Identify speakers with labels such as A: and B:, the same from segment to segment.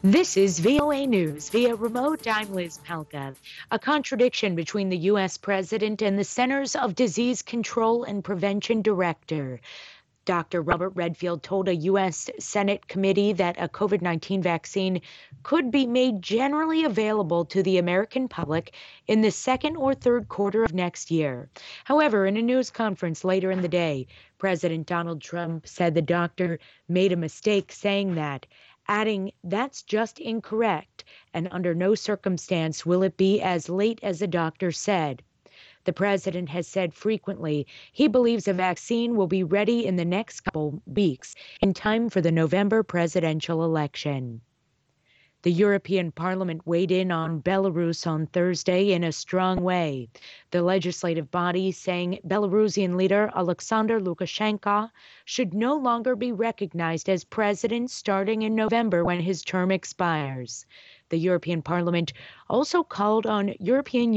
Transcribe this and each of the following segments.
A: This is VOA News. Via remote, I'm Liz Palka. A contradiction between the U.S. President and the Centers of Disease Control and Prevention Director. Dr. Robert Redfield told a U.S. Senate committee that a COVID-19 vaccine could be made generally available to the American public in the second or third quarter of next year. However, in a news conference later in the day, President Donald Trump said the doctor made a mistake saying that, adding, "That's just incorrect, and under no circumstance will it be as late as the doctor said." The president has said frequently he believes a vaccine will be ready in the next couple weeks in time for the November presidential election. The European Parliament weighed in on Belarus on Thursday in a strong way. The legislative body saying Belarusian leader Alexander Lukashenko should no longer be recognized as president starting in November when his term expires. The European Parliament also called on the European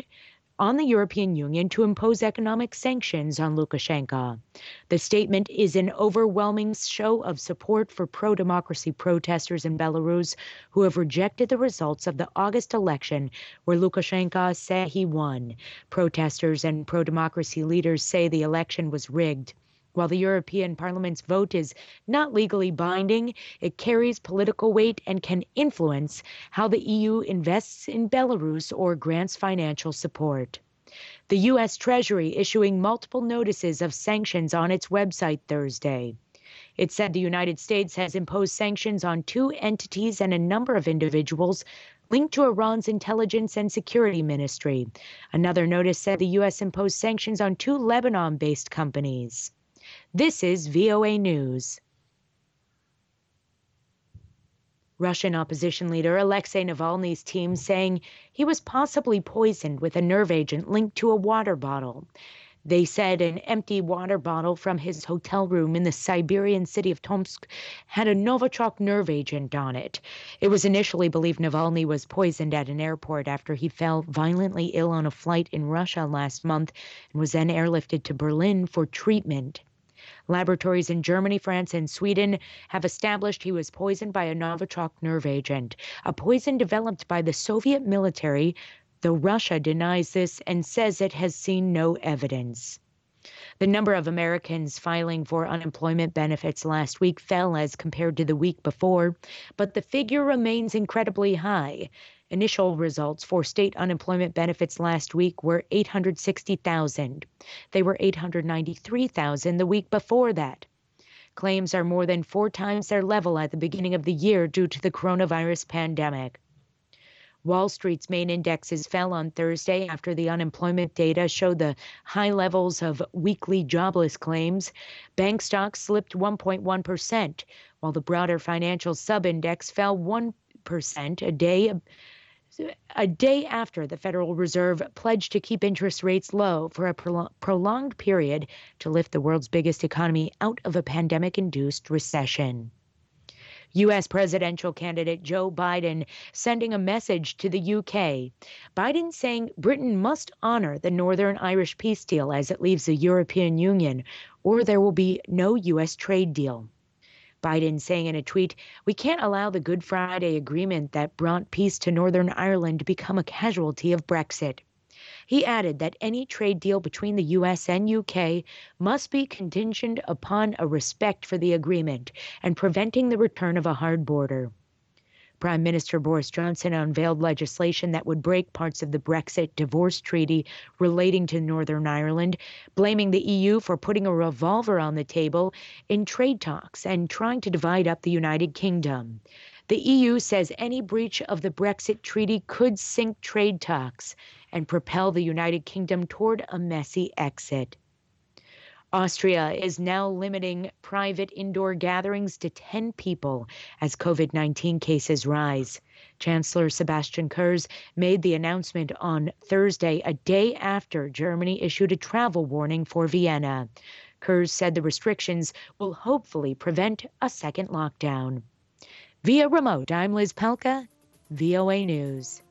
A: Union to impose economic sanctions on Lukashenko. The statement is an overwhelming show of support for pro-democracy protesters in Belarus who have rejected the results of the August election where Lukashenko said he won. Protesters and pro-democracy leaders say the election was rigged. While the European Parliament's vote is not legally binding, it carries political weight and can influence how the EU invests in Belarus or grants financial support. The U.S. Treasury issuing multiple notices of sanctions on its website Thursday. It said the United States has imposed sanctions on two entities and a number of individuals linked to Iran's intelligence and security ministry. Another notice said the U.S. imposed sanctions on two Lebanon-based companies. This is VOA News. Russian opposition leader Alexei Navalny's team saying he was possibly poisoned with a nerve agent linked to a water bottle. They said an empty water bottle from his hotel room in the Siberian city of Tomsk had a Novichok nerve agent on it. It was initially believed Navalny was poisoned at an airport after he fell violently ill on a flight in Russia last month and was then airlifted to Berlin for treatment. Laboratories in Germany, France, and Sweden have established he was poisoned by a Novichok nerve agent, a poison developed by the Soviet military, though Russia denies this and says it has seen no evidence. The number of Americans filing for unemployment benefits last week fell as compared to the week before, but the figure remains incredibly high. Initial results for state unemployment benefits last week were 860,000. They were 893,000 the week before that. Claims are more than 4 times their level at the beginning of the year due to the coronavirus pandemic. Wall Street's main indexes fell on Thursday after the unemployment data showed the high levels of weekly jobless claims. Bank stocks slipped 1.1%, while the broader financial subindex fell 1% a day after the Federal Reserve pledged to keep interest rates low for a prolonged period to lift the world's biggest economy out of a pandemic-induced recession. U.S. presidential candidate Joe Biden sending a message to the UK. Biden saying Britain must honor the Northern Irish peace deal as it leaves the European Union, or there will be no U.S. trade deal. Biden saying in a tweet, "We can't allow the Good Friday Agreement that brought peace to Northern Ireland to become a casualty of Brexit." He added that any trade deal between the U.S. and UK must be contingent upon a respect for the agreement and preventing the return of a hard border. Prime Minister Boris Johnson unveiled legislation that would break parts of the Brexit divorce treaty relating to Northern Ireland, blaming the EU for putting a revolver on the table in trade talks and trying to divide up the United Kingdom. The EU says any breach of the Brexit treaty could sink trade talks and propel the United Kingdom toward a messy exit. Austria is now limiting private indoor gatherings to 10 people as COVID-19 cases rise. Chancellor Sebastian Kurz made the announcement on Thursday, a day after Germany issued a travel warning for Vienna. Kurz said the restrictions will hopefully prevent a second lockdown. Via remote, I'm Liz Palka, VOA News.